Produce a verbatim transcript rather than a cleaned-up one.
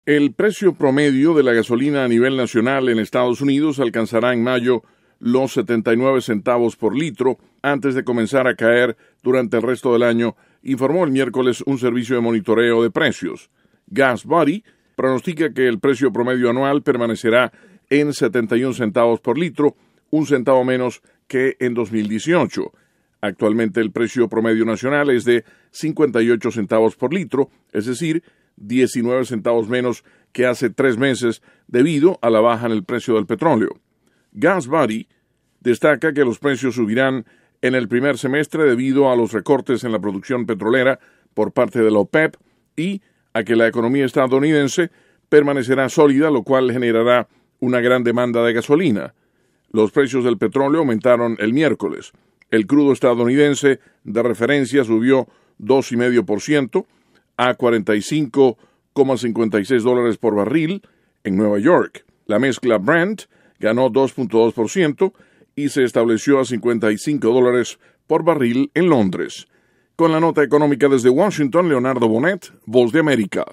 El precio promedio de la gasolina a nivel nacional en Estados Unidos alcanzará en mayo los setenta y nueve centavos por litro antes de comenzar a caer durante el resto del año, informó el miércoles un servicio de monitoreo de precios. GasBuddy pronostica que el precio promedio anual permanecerá en setenta y un centavos por litro, un centavo menos que en dos mil dieciocho. Actualmente el precio promedio nacional es de cincuenta y ocho centavos por litro, es decir, diecinueve centavos menos que hace tres meses debido a la baja en el precio del petróleo. GasBuddy destaca que los precios subirán en el primer semestre debido a los recortes en la producción petrolera por parte de la OPEP y a que la economía estadounidense permanecerá sólida, lo cual generará una gran demanda de gasolina. Los precios del petróleo aumentaron el miércoles. El crudo estadounidense de referencia subió dos coma cinco por ciento a cuarenta y cinco coma cincuenta y seis dólares por barril en Nueva York. La mezcla Brent ganó dos coma dos por ciento y se estableció a cincuenta y cinco dólares por barril en Londres. Con la nota económica desde Washington, Leonardo Bonet, Voz de América.